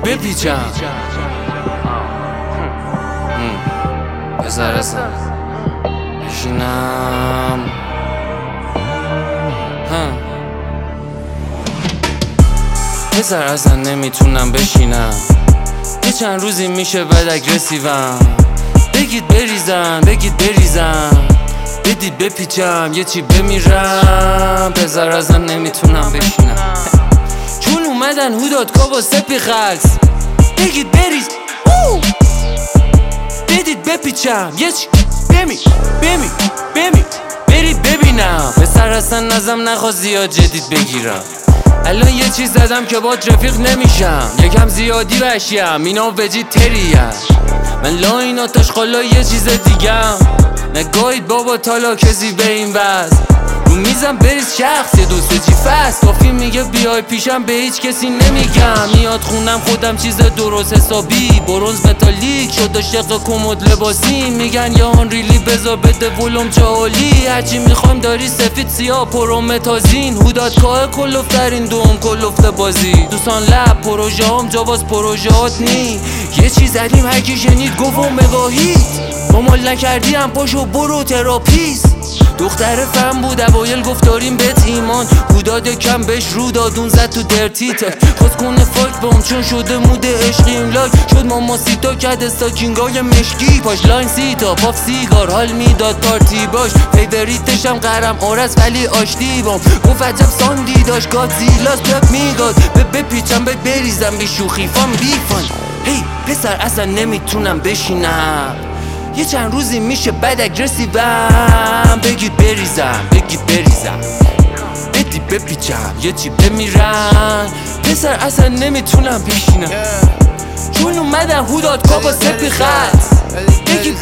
بپیچم پسر اصلا بشینم پسر اصلا نمیتونم بشینم یه چند روزی میشه بد اگرسیوم بگید بریزم بدید بپیچم یه چی بمیرم پسر اصلا نمیتونم بشینم چون اومدن هودادکا با سپی خلص بگید بریز بدید بپیچم یه چی برید ببینم پسر اصلا نظم نخواست زیاد جدید بگیرم الان یه چیز زدم که با رفیق نمیشم یکم زیادی وحشیم اینا وجید تریم من لاین آتش خالا یه چیز دیگم نگاهید بابا تالا کسی به این وز رو میزم بریز شخص یه دوست چی فست کافی میگه بیای پیشم به هیچ کسی نمیگم میاد خونم خودم چیز درست حسابی برونز متالیک شد شق کمد لباسی میگن یا آن ریلی بذار بده ولوم چالی هرچی میخوایم داری سفید سیاه پرومتازین هودادکا کلوفترین دوم کلوفت بازی دوستان لب پروژه هم جاواز پروژهات نی یه چیز زدیم هرکی شنید گفت و مگاهید با مال نکردی هم پاشو برو تراپیست دختر فهم بود اوایل گفت داریم بهت ایمان هوداد کم بهش رو دادون زد تو درتیت خواست کنه فاک بام چون شده مود عشقی این لاک شد ماما سیتا کد استاکینگای مشکی پاش لاین سیتا پاف سیگار حال میداد پارتی باش فیوریتشم قرم آرس ولی آشتی بام گفت عجب ساندی داشت گادزیلاس پپ میداد بپیچم بریزم بی شوخی فان بیفان هی پسر اصلا نمیتونم بشینم یه چند روزی میشه بد اگرسیوم بگید بریزم بدید بپیچم یه چی بمیرم پسر اصلا نمیتونم بشینم چون اومدن هودادکا با سپی خط بگید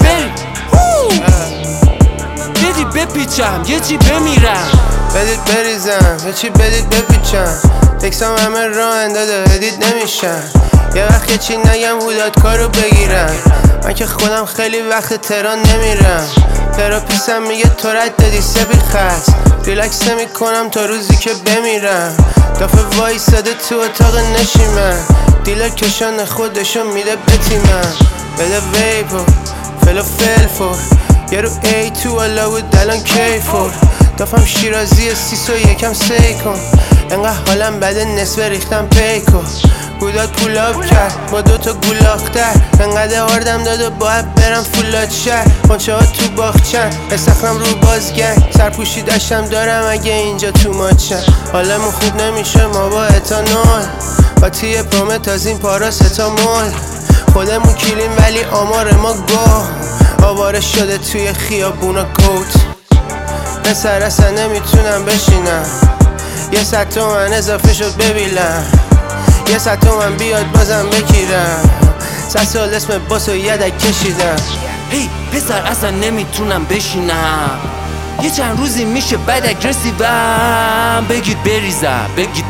بدید بپیچم یه چی بمیرم بدید بریزم یه چی بدید بپیچم تکسام همه راه انداده ادید نمیشن یه وقت یه چی نگم هودادکا رو بگیرم من که خودم خیلی وقت تهران نمیرم تراپیستم میگه تو رد دادی سپی خط ریلکس نمی کنم تا روزی که بمیرم دافه وایساده تو اتاق نشیمن دیلر کشان خودشو میده بتیمم بده ویپو فلفل یه رو ای تو الا بود الان کیفور دافم شیرازی سیسو یکم سیکن انقدر حالم بده نصف ریختم پیکو هوداد پولاب کرد با دوتا گولاختر انقدر آردم داده باید برم فولاد شهر خونچه ها تو باخچن استخرم رو بازگنگ سرپوشی داشتم دارم اگه اینجا تو ماچن حالمون خوب نمیشه ما با اتانول قاطی پرومتازین پاراستامول خودمون کلیم ولی آمار ما گو آواره شده توی خیابونا کوت پسر اصلا نمیتونم بشینم یه 100 تومن اضافه شد ببینم یه 100 تومن بیاد بازم بگیرم 100 سال اسم باسو یدک کشیدم هی پسر اصلا نمیتونم بشینم یه چند روزی میشه بد اگرسیوم بگید بریزم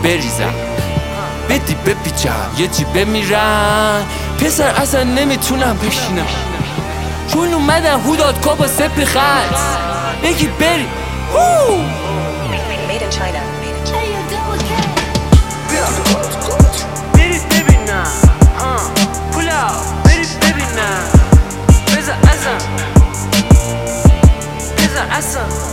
بدید بپیچم یه چی بمیرم پسر اصلا نمیتونم بشینم چون اومدن هودادکا با سپی خط بگید برید Made in China. برید ببینم پولا برید ببینم بذار اصلا